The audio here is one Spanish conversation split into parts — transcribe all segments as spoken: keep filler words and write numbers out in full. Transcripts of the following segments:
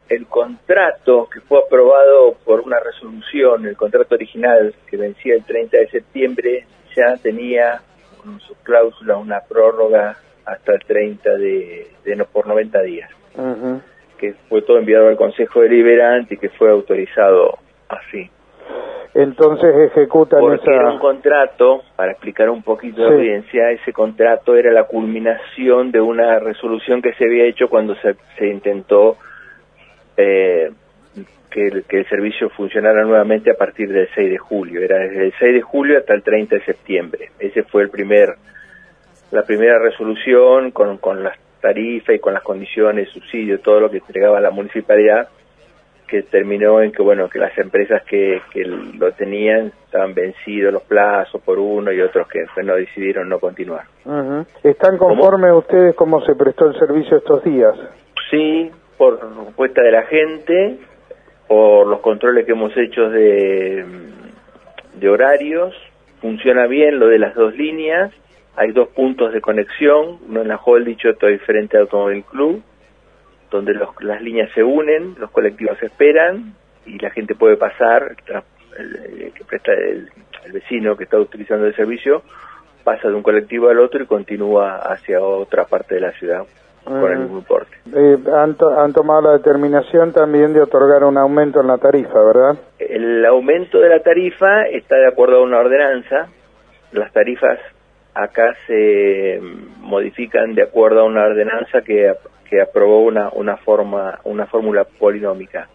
el contrato que fue aprobado por una resolución, el contrato original que vencía el treinta de septiembre, ya tenía con su cláusula una prórroga hasta el treinta de, de no, por noventa días, uh-huh. que fue todo enviado al Consejo Deliberante y que fue autorizado así. Entonces ejecutan Porque esa... era un contrato, para explicar un poquito a la sí. audiencia, ese contrato era la culminación de una resolución que se había hecho cuando se, se intentó eh, que, el, que el servicio funcionara nuevamente a partir del seis de julio. Era desde el seis de julio hasta el treinta de septiembre. Ese fue el primer, la primera resolución con, con las tarifas y con las condiciones, subsidios, todo lo que entregaba la municipalidad, que terminó en que bueno que las empresas que, que lo tenían estaban vencidos los plazos por uno y otros que no decidieron no continuar. Uh-huh. ¿Están conformes ¿Cómo? ustedes cómo se prestó el servicio estos días? Sí, por respuesta de la gente, por los controles que hemos hecho de, de horarios, funciona bien lo de las dos líneas, hay dos puntos de conexión, uno en la Holding y otro diferente al Automóvil Club, donde los, las líneas se unen, los colectivos esperan y la gente puede pasar, el, el que presta el, el vecino que está utilizando el servicio pasa de un colectivo al otro y continúa hacia otra parte de la ciudad uh-huh. con el mismo importe. Eh, han, to, han tomado la determinación también de otorgar un aumento en la tarifa, ¿verdad? El aumento de la tarifa está de acuerdo a una ordenanza. Las tarifas acá se modifican de acuerdo a una ordenanza que que aprobó una una forma una fórmula polinómica.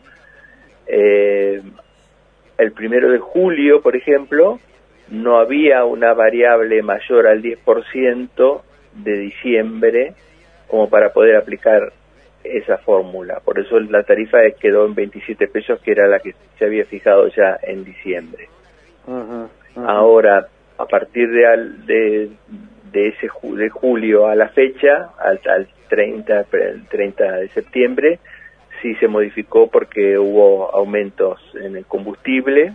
Eh, el primero de julio, por ejemplo, no había una variable mayor al diez por ciento de diciembre como para poder aplicar esa fórmula. Por eso la tarifa quedó en veintisiete pesos, que era la que se había fijado ya en diciembre. Uh-huh, uh-huh. Ahora, a partir de, al, de, de ese ju- de julio a la fecha, al, al treinta de septiembre, sí se modificó porque hubo aumentos en el combustible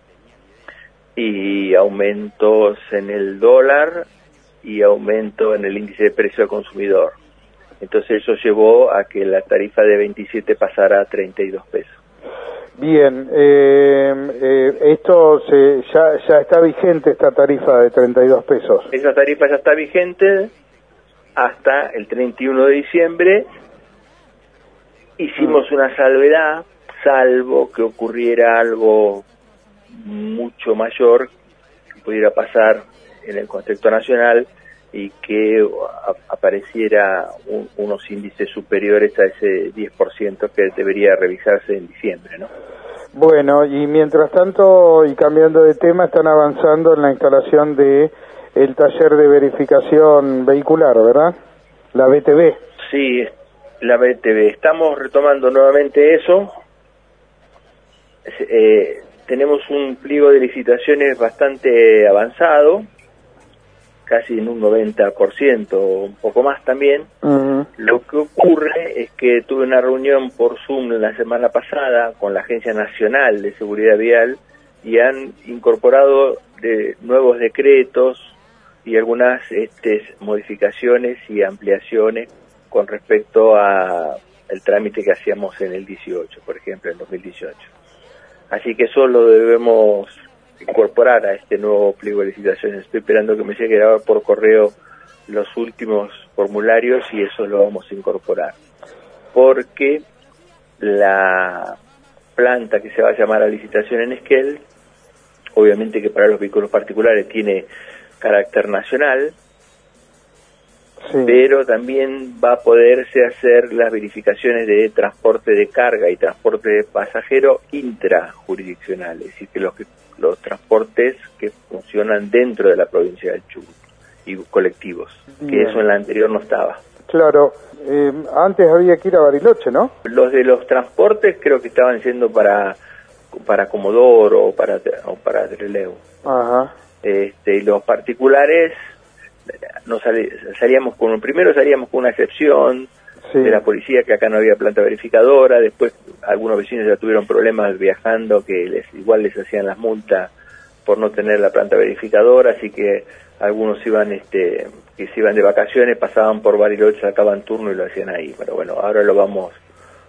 y aumentos en el dólar y aumento en el índice de precio al consumidor. Entonces eso llevó a que la tarifa de veintisiete pasara a treinta y dos pesos. Bien, eh, eh, esto se, ya, ya está vigente, esta tarifa de treinta y dos pesos. Esa tarifa ya está vigente hasta el treinta y uno de diciembre. Hicimos mm. una salvedad, salvo que ocurriera algo mucho mayor que pudiera pasar en el contexto nacional y que a, apareciera un, unos índices superiores a ese diez por ciento que debería revisarse en diciembre, ¿no? Bueno, y mientras tanto, y cambiando de tema, están avanzando en la instalación de el taller de verificación vehicular, ¿verdad? La B T V. Sí, la B T V. Estamos retomando nuevamente eso. Eh, tenemos un pliego de licitaciones bastante avanzado, casi en un noventa por ciento, un poco más también. Uh-huh. Lo que ocurre es que tuve una reunión por Zoom la semana pasada con la Agencia Nacional de Seguridad Vial y han incorporado de nuevos decretos y algunas este, modificaciones y ampliaciones con respecto a el trámite que hacíamos en el dieciocho, por ejemplo, en dos mil dieciocho. Así que eso lo debemos incorporar a este nuevo pliego de licitaciones. Estoy esperando que me llegue ahora por correo los últimos formularios y eso lo vamos a incorporar. Porque la planta que se va a llamar a licitación en Esquel, obviamente que para los vehículos particulares tiene carácter nacional, sí. pero también va a poderse hacer las verificaciones de transporte de carga y transporte de pasajero intrajurisdiccionales, es decir, que los, que los transportes que funcionan dentro de la provincia del Chubut y colectivos, Bien. que eso en la anterior no estaba. Claro, eh, antes había que ir a Bariloche, ¿no? Los de los transportes creo que estaban siendo para para Comodoro o para, o para Trelew. Ajá. Este, y los particulares nos sali, salíamos con un, primero salíamos con una excepción sí. de la policía que acá no había planta verificadora, después algunos vecinos ya tuvieron problemas viajando que les igual les hacían las multas por no tener la planta verificadora, así que algunos iban este que se iban de vacaciones, pasaban por Bariloche, sacaban turno y lo hacían ahí, pero bueno, ahora lo vamos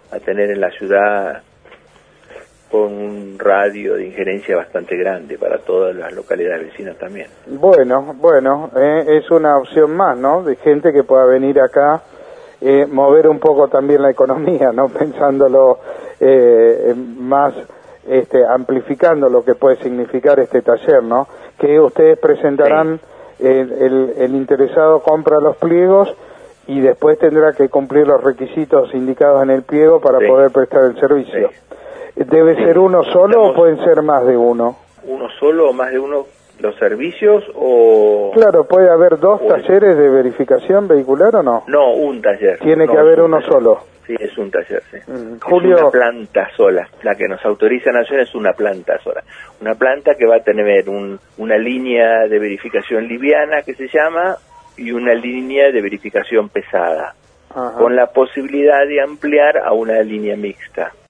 a tener en la ciudad con un radio de injerencia bastante grande para todas las localidades vecinas también. Bueno, bueno, eh, es una opción más, ¿no? De gente que pueda venir acá, eh, mover un poco también la economía, ¿no? Pensándolo eh, más, este, amplificando lo que puede significar este taller, ¿no? Que ustedes presentarán, sí. el, el, el interesado compra los pliegos y después tendrá que cumplir los requisitos indicados en el pliego para sí. poder prestar el servicio. Sí. ¿Debe sí. ser uno solo Estamos, o pueden ser más de uno? ¿Uno solo o más de uno los servicios o...? Claro, ¿puede haber dos o talleres de verificación vehicular o no? No, un taller. Tiene no, que haber uno taller. solo. Sí, es un taller, sí. Mm, Julio... Es una planta sola. La que nos autoriza Nación es una planta sola. Una planta que va a tener un, una línea de verificación liviana que se llama y una línea de verificación pesada. Ajá. Con la posibilidad de ampliar a una línea mixta.